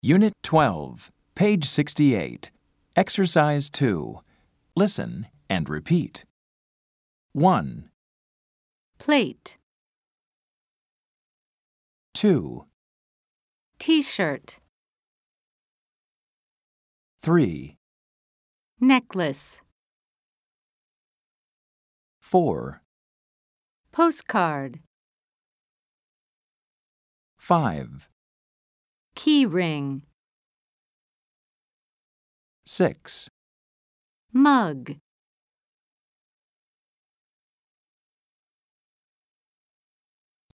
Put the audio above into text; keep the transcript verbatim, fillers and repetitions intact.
Unit twelve, page sixty-eight. Exercise two. Listen and repeat. one, Plate, two, T-shirt, three, necklace, four, postcard, five, key ring, six, mug.